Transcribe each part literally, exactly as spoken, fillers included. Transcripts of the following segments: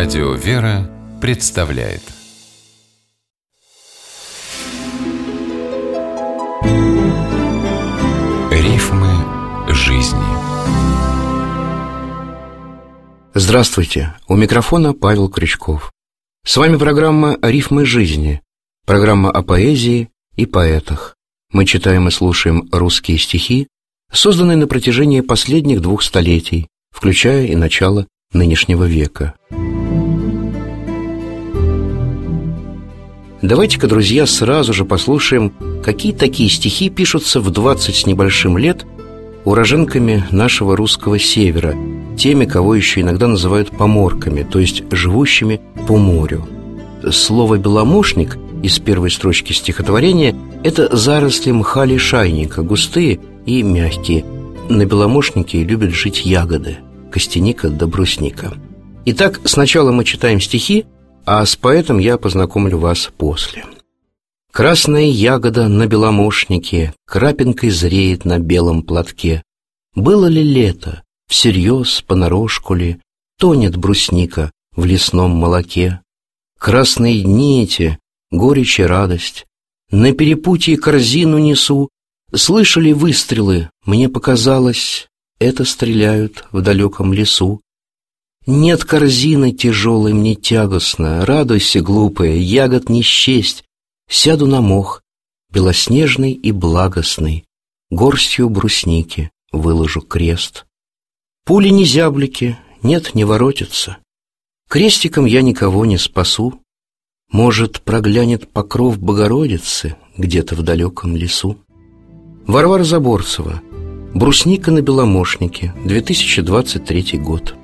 Радио «Вера» представляет Рифмы жизни. Здравствуйте! У микрофона Павел Крючков. С вами программа «Рифмы жизни», программа о поэзии и поэтах. Мы читаем и слушаем русские стихи, созданные на протяжении последних двух столетий, включая и начало нынешнего века. Давайте-ка, друзья, сразу же послушаем, какие такие стихи пишутся в двадцать с небольшим лет уроженками нашего русского севера, теми, кого еще иногда называют поморками, то есть живущими по морю. Слово «беломошник» из первой строчки стихотворения – это заросли мха лишайника, густые и мягкие. На беломошнике любят жить ягоды – костяника да брусника. Итак, сначала мы читаем стихи, а с поэтом я познакомлю вас после. Красная ягода на беломошнике крапинкой зреет на белом платке. Было ли лето, всерьез, понарошку ли, тонет брусника в лесном молоке? Красные дни эти, горечь и радость, на перепутье корзину несу. Слышали выстрелы, мне показалось, это стреляют в далеком лесу. Нет корзины тяжелой мне тягостно, радуйся, глупая, ягод не счесть. Сяду на мох, белоснежный и благостный, горстью брусники выложу крест. Пули не зяблики, нет, не воротятся. Крестиком я никого не спасу. Может, проглянет покров Богородицы где-то в далеком лесу. Варвара Заборцева. Брусника на беломошнике. две тысячи двадцать третий год.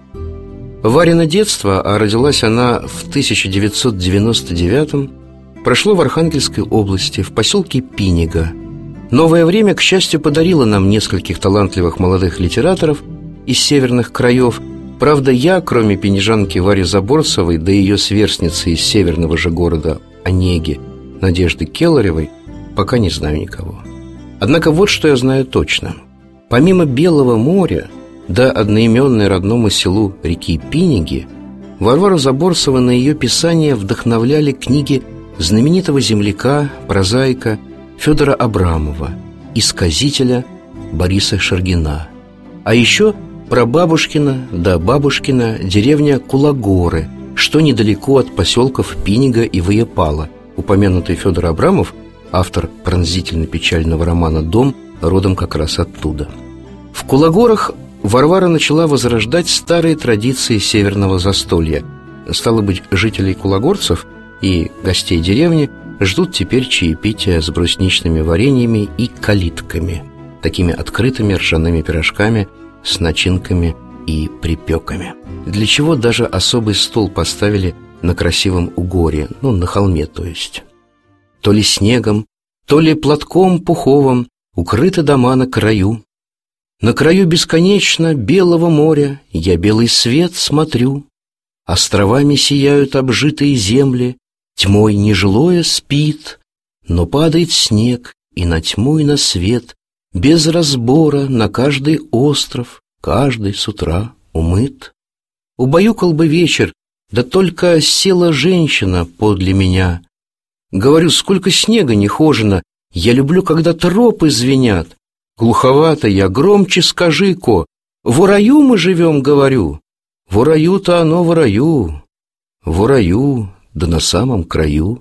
Варина детство, а родилась она в тысяча девятьсот девяносто девятом, прошло в Архангельской области, в поселке Пинига. Новое время, к счастью, подарило нам нескольких талантливых молодых литераторов из северных краев. Правда, я, кроме пенижанки Вари Заборцевой, да ее сверстницы из северного же города Онеги, Надежды Келаревой, пока не знаю никого. Однако вот что я знаю точно. Помимо Белого моря, да одноименной родному селу реки Пиниги, Варвару Заборцеву на ее писание вдохновляли книги знаменитого земляка, прозаика Федора Абрамова и сказителя Бориса Шергина. А еще прабабушкина да бабушкина деревня Кулагоры, что недалеко от поселков Пинига и Выяпала. Упомянутый Федор Абрамов, автор пронзительно-печального романа «Дом», родом как раз оттуда. В Кулагорах Варвара начала возрождать старые традиции северного застолья. Стало быть, жителей кулагорцев и гостей деревни ждут теперь чаепития с брусничными вареньями и калитками, такими открытыми ржаными пирожками с начинками и припеками. Для чего даже особый стол поставили на красивом угоре, ну, на холме, то есть. То ли снегом, то ли платком пуховым укрыты дома на краю. На краю бесконечно белого моря я белый свет смотрю. Островами сияют обжитые земли, тьмой нежилое спит, но падает снег и на тьму, и на свет, без разбора на каждый остров, каждый с утра умыт. Убаюкал бы вечер, да только села женщина подле меня. Говорю, сколько снега не хожено, я люблю, когда тропы звенят. Глуховато я, громче скажи-ко, в раю мы живем, говорю. В раю-то оно в раю, в раю, да на самом краю.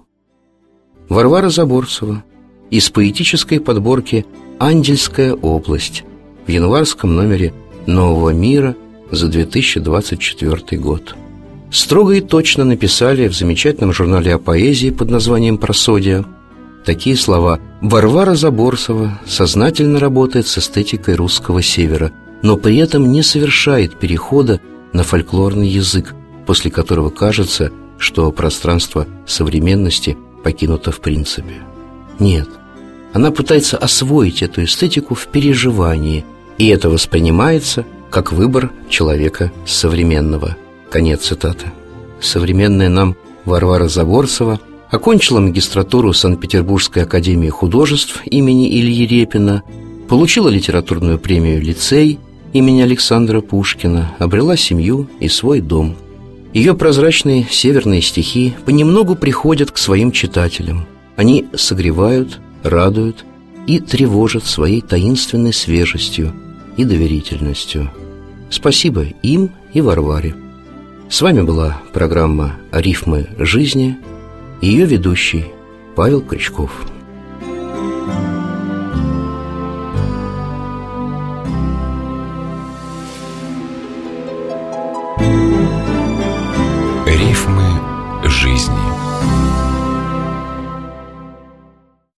Варвара Заборцева из поэтической подборки «Андельская область» в январском номере «Нового мира» за две тысячи двадцать четвёртый год. Строго и точно написали в замечательном журнале о поэзии под названием «Просодия» такие слова: «Варвара Заборцева сознательно работает с эстетикой русского севера, но при этом не совершает перехода на фольклорный язык, после которого кажется, что пространство современности покинуто в принципе. Нет, она пытается освоить эту эстетику в переживании, и это воспринимается как выбор человека современного». Конец цитаты. Современная нам Варвара Заборцева окончила магистратуру Санкт-Петербургской академии художеств имени Ильи Репина, получила литературную премию «Лицей» имени Александра Пушкина, обрела семью и свой дом. Ее прозрачные северные стихи понемногу приходят к своим читателям. Они согревают, радуют и тревожат своей таинственной свежестью и доверительностью. Спасибо им и Варваре. С вами была программа «Рифмы жизни», ее ведущий Павел Крючков. Рифмы жизни.